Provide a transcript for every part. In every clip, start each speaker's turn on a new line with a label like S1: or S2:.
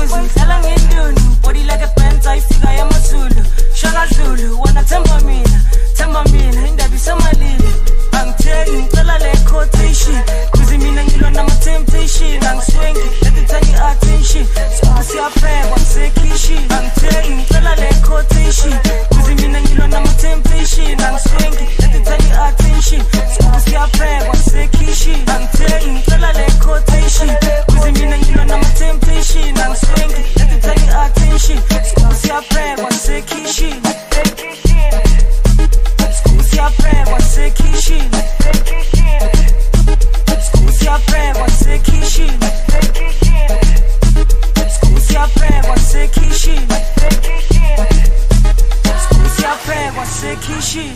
S1: Zuzu, dlala ngendunu, body like a Benz, ayifika yamaZulu. Shaka Zulu, wanna themba mina, indaba isamalile. Angithengi, ngicela le quotation, kuze mina ngilwa nama-temptation. Angiswengi, let it turn your attention, soba siyaphekwa kusekhishi. Angithengi, ngicela le quotation, kuze mina ngilwa nama-temptation. Angiswengi, let it turn your attention, soba siyaphekwa kusekhishi. Angithengi, ngicela le quotation, kuze mina ngilwa nama-temptation. Angiswengi, let it turn your attention, soba siyaphekwa kusekhishi. Siyaphekwa kusekhishi. Siyaphekwa kusekhishi. Siyaphekwa kusekhishi. Siyaphekwa kusekhishi.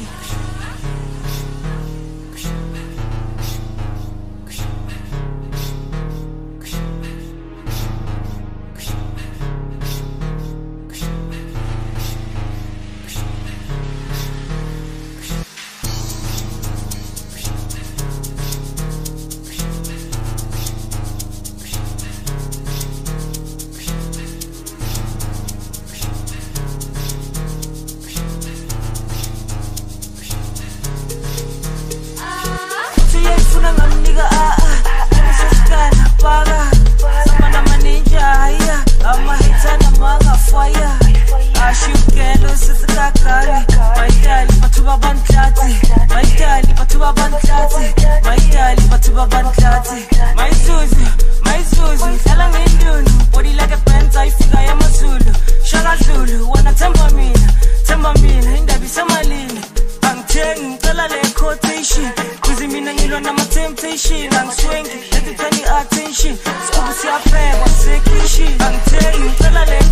S1: Temptation, I'm swinging, let it turn your attention. So siyaphekwa kusekhishi. Angithengi, ngicela le